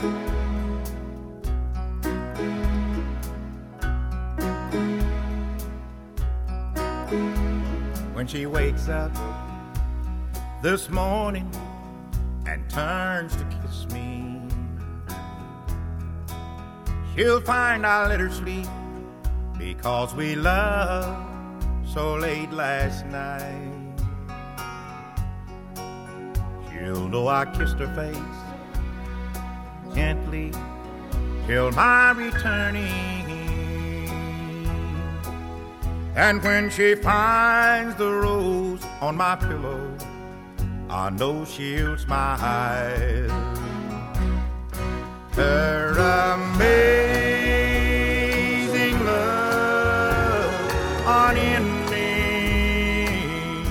When she wakes up this morning and turns to kiss me, she'll find I let her sleep because we loved so late last night. She'll know I kissed her face gently till my returning. And when she finds the rose on my pillow, I know she'll smile. Her amazing love unending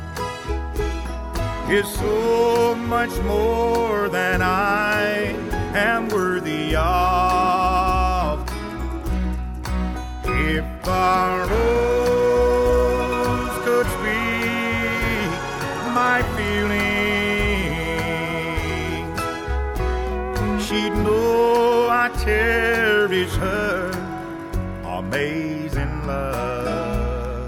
is so much more than I am worthy of. If the rose could speak my feelings, she'd know I cherish her amazing love.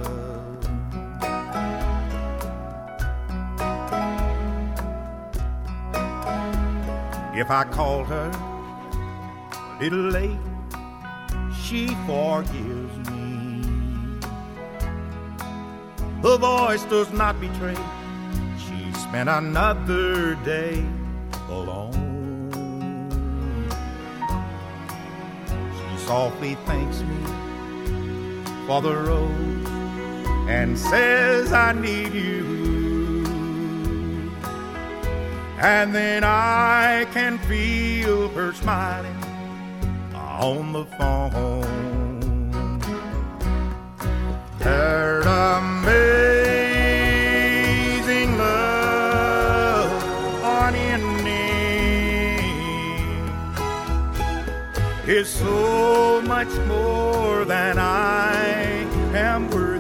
If I called her a little late, she forgives me. Her voice does not betray she spent another day alone. She softly thanks me for the rose and says I need you. And then I can feel her smiling on the phone. Her amazing love unending is so much more than I am worth